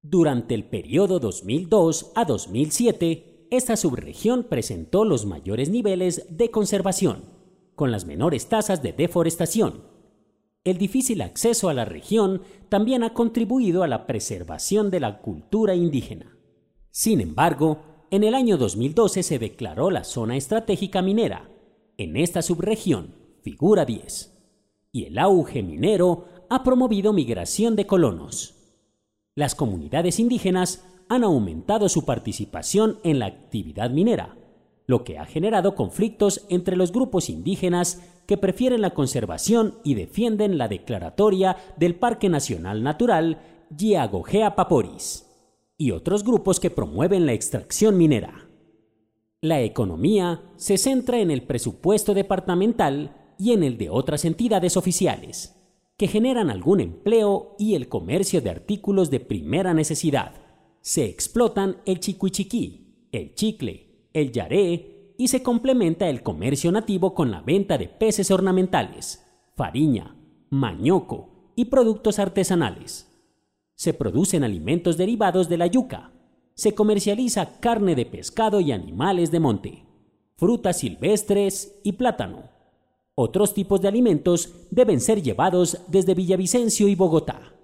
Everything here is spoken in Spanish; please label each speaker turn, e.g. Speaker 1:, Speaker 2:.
Speaker 1: Durante el periodo 2002 a 2007, esta subregión presentó los mayores niveles de conservación, con las menores tasas de deforestación. El difícil acceso a la región también ha contribuido a la preservación de la cultura indígena. Sin embargo, en el año 2012 se declaró la zona estratégica minera. En esta subregión figura 10, y el auge minero ha promovido migración de colonos. Las comunidades indígenas han aumentado su participación en la actividad minera, lo que ha generado conflictos entre los grupos indígenas que prefieren la conservación y defienden la declaratoria del Parque Nacional Natural Giagogea-Paporis, y otros grupos que promueven la extracción minera. La economía se centra en el presupuesto departamental y en el de otras entidades oficiales, que generan algún empleo y el comercio de artículos de primera necesidad. Se explotan el chiquichiquí, el chicle, el yaré y se complementa el comercio nativo con la venta de peces ornamentales, fariña, mañoco y productos artesanales. Se producen alimentos derivados de la yuca. Se comercializa carne de pescado y animales de monte, frutas silvestres y plátano. Otros tipos de alimentos deben ser llevados desde Villavicencio y Bogotá.